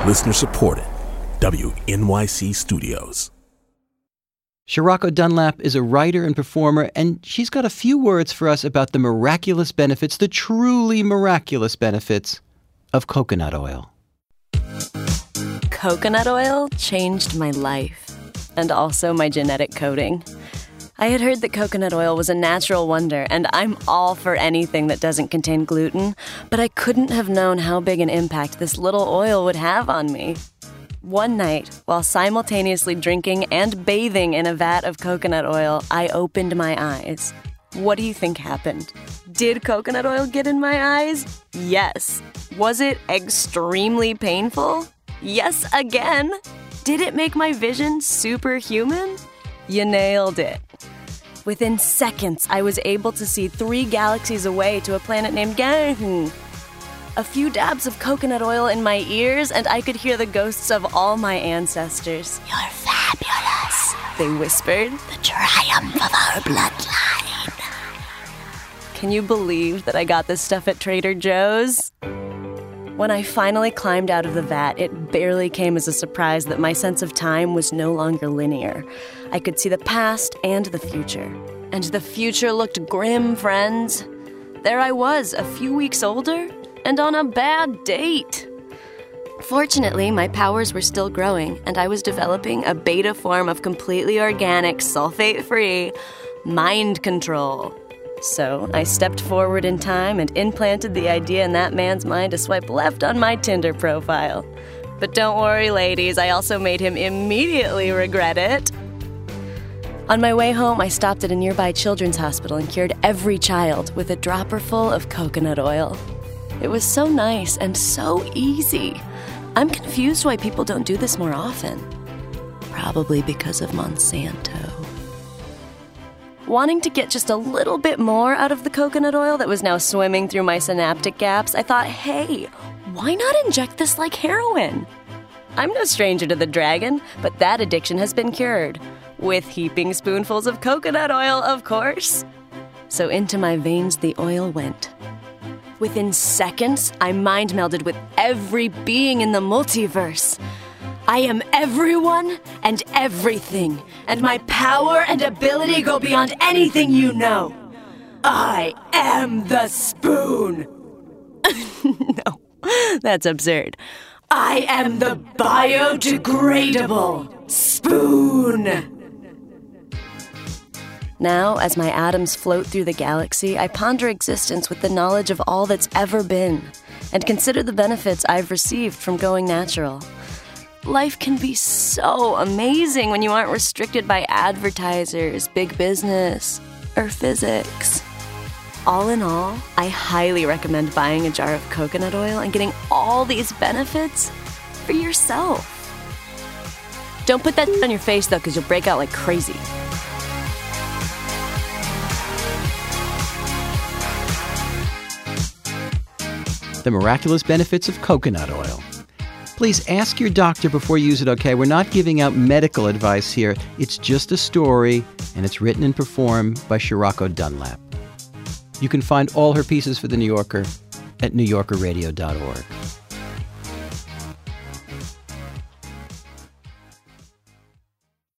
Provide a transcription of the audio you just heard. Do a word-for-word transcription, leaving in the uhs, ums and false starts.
Listener supported. W N Y C Studios. Sirocco Dunlap is a writer and performer, and she's got a few words for us about the miraculous benefits, the truly miraculous benefits of coconut oil. Coconut oil changed my life, and also my genetic coding. I had heard that coconut oil was a natural wonder, and I'm all for anything that doesn't contain gluten, but I couldn't have known how big an impact this little oil would have on me. One night, while simultaneously drinking and bathing in a vat of coconut oil, I opened my eyes. What do you think happened? Did coconut oil get in my eyes? Yes. Was it extremely painful? Yes, again. Did it make my vision superhuman? You nailed it. Within seconds, I was able to see three galaxies away to a planet named Ganhu. A few dabs of coconut oil in my ears, and I could hear the ghosts of all my ancestors. You're fabulous, they whispered. The triumph of our bloodline. Can you believe that I got this stuff at Trader Joe's? When I finally climbed out of the vat, it barely came as a surprise that my sense of time was no longer linear. I could see the past and the future. And the future looked grim, friends. There I was, a few weeks older, and on a bad date. Fortunately, my powers were still growing, and I was developing a beta form of completely organic, sulfate-free mind control. So I stepped forward in time and implanted the idea in that man's mind to swipe left on my Tinder profile. But don't worry, ladies, I also made him immediately regret it. On my way home, I stopped at a nearby children's hospital and cured every child with a dropper full of coconut oil. It was so nice and so easy. I'm confused why people don't do this more often. Probably because of Monsanto. Wanting to get just a little bit more out of the coconut oil that was now swimming through my synaptic gaps, I thought, hey, why not inject this like heroin? I'm no stranger to the dragon, but that addiction has been cured. With heaping spoonfuls of coconut oil, of course. So into my veins the oil went. Within seconds, I mind melded with every being in the multiverse. I am everyone and everything, and my power and ability go beyond anything you know. I am the spoon. No, that's absurd. I am the biodegradable spoon. Now, as my atoms float through the galaxy, I ponder existence with the knowledge of all that's ever been, and consider the benefits I've received from going natural. Life can be so amazing when you aren't restricted by advertisers, big business, or physics. All in all, I highly recommend buying a jar of coconut oil and getting all these benefits for yourself. Don't put that on your face, though, because you'll break out like crazy. The miraculous benefits of coconut oil. Please ask your doctor before you use it, okay? We're not giving out medical advice here. It's just a story, and it's written and performed by Sirocco Dunlap. You can find all her pieces for The New Yorker at new yorker radio dot org.